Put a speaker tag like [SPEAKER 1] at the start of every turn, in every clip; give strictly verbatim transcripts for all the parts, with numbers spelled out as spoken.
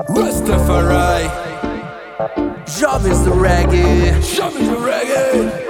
[SPEAKER 1] Rastafari,
[SPEAKER 2] Jovens do reggae,
[SPEAKER 1] jovens do reggae.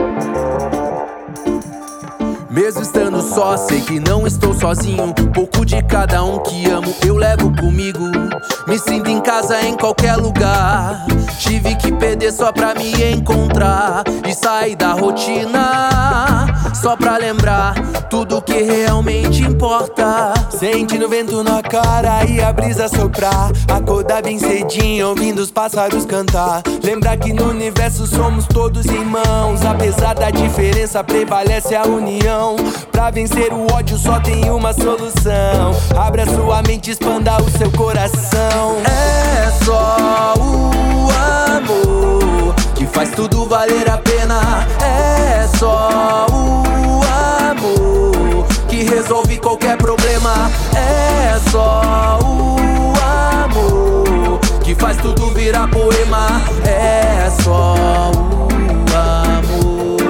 [SPEAKER 2] mesmo estando só, sei que não estou sozinho. Pouco de cada um que amo eu levo comigo. Me sinto em casa em qualquer lugar. Tive que perder só pra me encontrar e sair da rotina, só pra lembrar tudo que realmente importa.
[SPEAKER 1] Sentindo o vento na cara e a brisa soprar. Acordar bem cedinho ouvindo os pássaros cantar. Lembrar que no universo somos todos irmãos. Apesar da diferença prevalece a união. Pra vencer o ódio só tem uma solução. Abra sua mente, expanda o seu coração.
[SPEAKER 2] É só o amor que faz tudo valer a pena. É só o amor que resolve qualquer problema. É só o amor que faz tudo virar poema. É só o amor.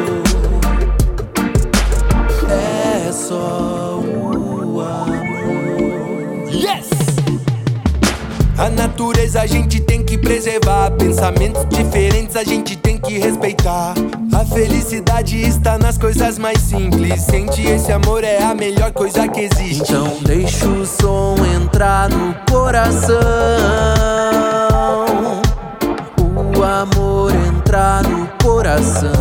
[SPEAKER 2] É só o amor.
[SPEAKER 1] Yes! A natureza a gente tem que preservar. Pensamentos diferentes a gente tem que respeitar. A felicidade está nas coisas mais simples. Sentir esse amor é a melhor coisa que existe.
[SPEAKER 2] Então deixa o som entrar no coração, o amor entrar no coração.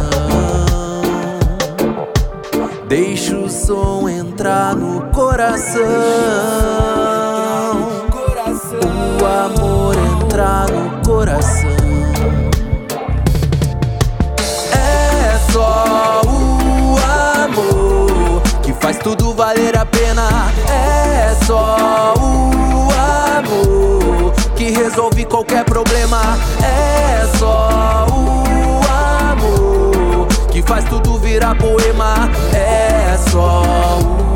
[SPEAKER 2] Deixa o som entrar no coração, o amor entrar no coração. É só o amor que faz tudo valer a pena. É só o amor que resolve qualquer problema. É só o amor que faz tudo virar poema. É só o